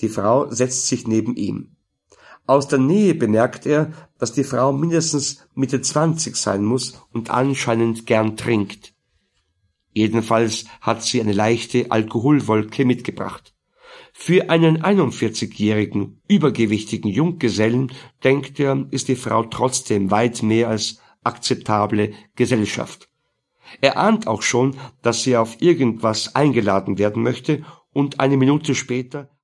Die Frau setzt sich neben ihm. Aus der Nähe bemerkt er, dass die Frau mindestens Mitte 20 sein muss und anscheinend gern trinkt. Jedenfalls hat sie eine leichte Alkoholwolke mitgebracht. Für einen 41-jährigen, übergewichtigen Junggesellen, denkt er, ist die Frau trotzdem weit mehr als akzeptable Gesellschaft. Er ahnt auch schon, dass sie auf irgendwas eingeladen werden möchte, und eine Minute später